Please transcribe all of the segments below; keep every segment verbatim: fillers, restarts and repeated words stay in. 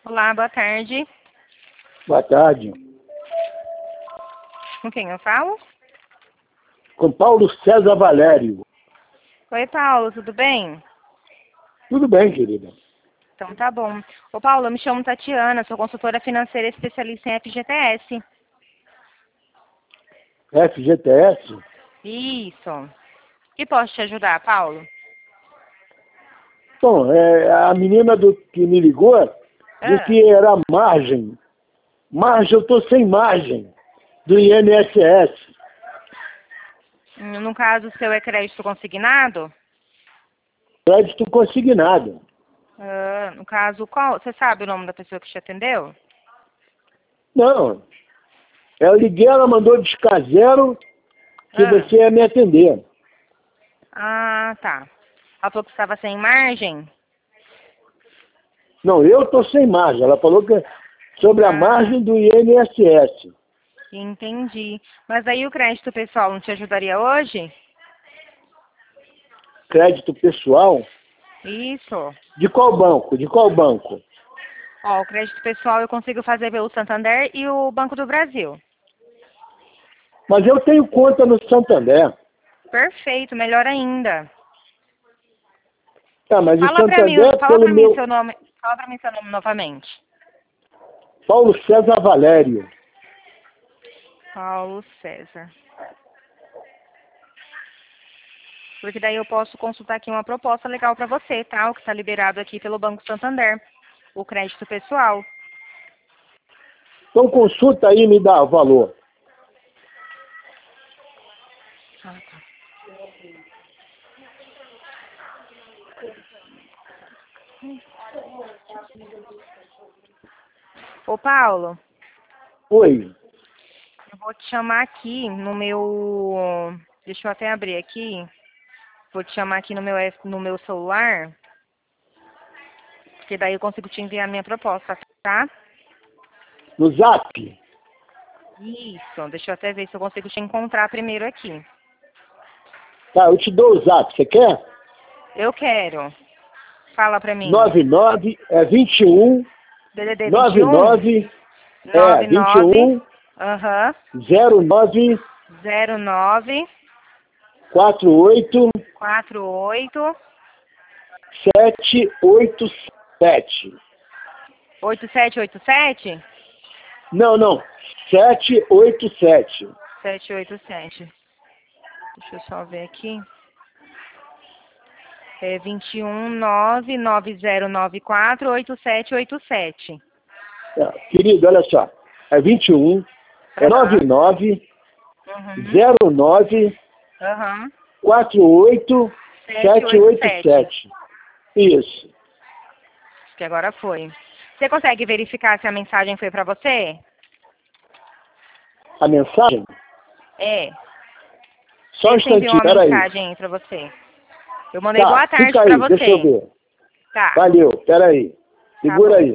Olá, boa tarde. Boa tarde. Com quem eu falo? Com Paulo César Valério. Oi, Paulo, tudo bem? Tudo bem, querida? Então tá bom. Ô, Paulo, eu me chamo Tatiana, sou consultora financeira especialista em F G T S. F G T S? Isso. E posso te ajudar, Paulo? Bom, é, a menina do, que me ligou disse Ah, que era margem. Margem, eu estou sem margem do I N S S. no caso, o seu é crédito consignado? Crédito consignado. Ah, no caso, qual? Você sabe o nome da pessoa que te atendeu? Não. Eu liguei, ela mandou discar zero que Ah, você ia me atender. ah, tá. Ela falou que estava sem margem? Não, eu estou sem margem. Ela falou que sobre a Ah, margem do I N S S. entendi. Mas aí o crédito pessoal não te ajudaria hoje? Crédito pessoal? Isso. De qual banco? De qual banco? Ó, o crédito pessoal eu consigo fazer pelo Santander e o Banco do Brasil. Mas eu tenho conta no Santander. Perfeito, melhor ainda. Tá, mas o Fala pra mim, Santander, fala pelo pra mim meu... seu nome, fala pra mim seu nome novamente. Paulo César Valério. Paulo César. Porque daí eu posso consultar aqui uma proposta legal pra você, tá? O que está liberado aqui pelo Banco Santander. O crédito pessoal. Então consulta aí e me dá o valor. Ah, tá. Ô, Paulo, Oi. eu vou te chamar aqui no meu... Deixa eu até abrir aqui. Vou te chamar aqui no meu, F- no meu celular, porque daí eu consigo te enviar a minha proposta, tá? No Zap? Isso, deixa eu até ver se eu consigo te encontrar primeiro aqui. Tá, eu te dou o Zap. Você quer? Eu quero. Fala pra mim. noventa e nove é vinte e um, D D D vinte noventa e e um, nove é nove vinte e nove, um, aham, zero nove, zero nove, quatro oito, quatro oito, sete oito sete. oito sete oito sete, Não, não. sete oito sete. sete oito sete. Deixa eu só ver aqui. É vinte e um, nove, nove zero nove quatro, oito sete oito sete. É, querido, olha só. É vinte e um, é noventa e nove, Uhum. zero nove, Aham. quatro oito, sete oito sete oito sete. sete. Isso. Acho que agora foi. Você consegue verificar se a mensagem foi pra você? A mensagem? É. Só um Você enviou instantinho, uma peraí. mensagem aí pra você. Eu mandei Tá, boa tarde fica pra aí, deixa eu você. ver. Tá, Valeu, peraí. tá Segura bom. aí.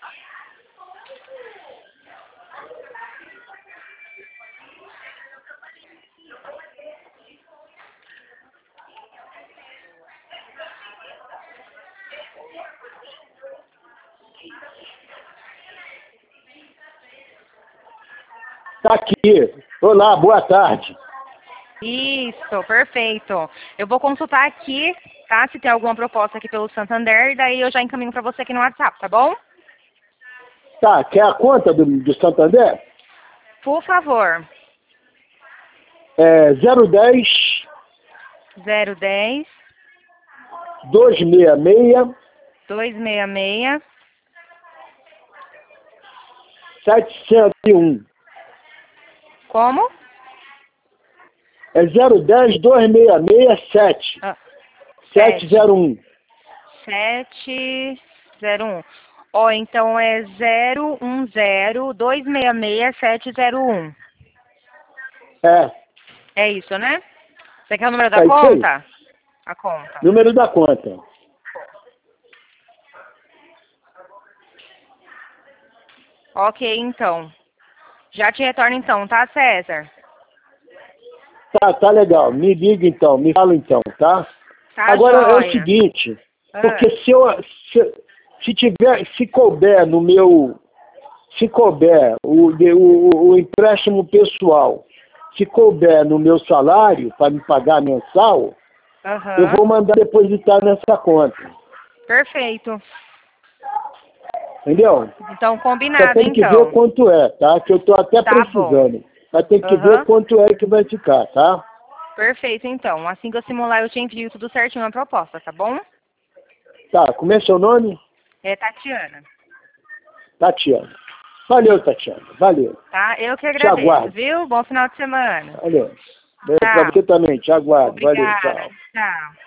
Tá aqui. Olá, boa tarde. Isso, perfeito. Eu vou consultar aqui, tá? Se tem alguma proposta aqui pelo Santander, e daí eu já encaminho pra você aqui no WhatsApp, tá bom? Tá, quer a conta do, do Santander? Por favor. É zero dez, zero dez, duzentos e sessenta e seis, duzentos e sessenta e seis. setecentos e um. Como? É zero dez, duzentos e sessenta e seis, sete. Ah, sete zero um. sete zero um. Ó, então é zero um zero, dois seis seis, sete zero um. É, É isso, né? Você quer o número da é isso aí. conta? A conta. Número da conta. Ok, então. Já te retorno então, tá, César? Tá, tá legal. Me liga então, me fala então, tá? Tá Agora é o joia. seguinte, Ah, porque se eu, se, Se tiver, se couber no meu, se couber o, o, o empréstimo pessoal, se couber no meu salário para me pagar mensal, Aham. eu vou mandar depositar nessa conta. Perfeito. Entendeu? Então, Só combinado, tem que então. ver quanto é, tá? Que eu tô até Tá precisando. Mas tem que Aham. ver quanto é que vai ficar, tá? Perfeito, então. Assim que eu simular, eu te envio tudo certinho a proposta, tá bom? Tá, como é seu nome? É Tatiana. Tatiana. Valeu, Tatiana. Valeu. Tá? Eu que Te agradeço, aguardo. viu? Bom final de semana. Valeu. Para Tchau. você também. Te aguardo. Valeu. Obrigada. Tchau. Tchau.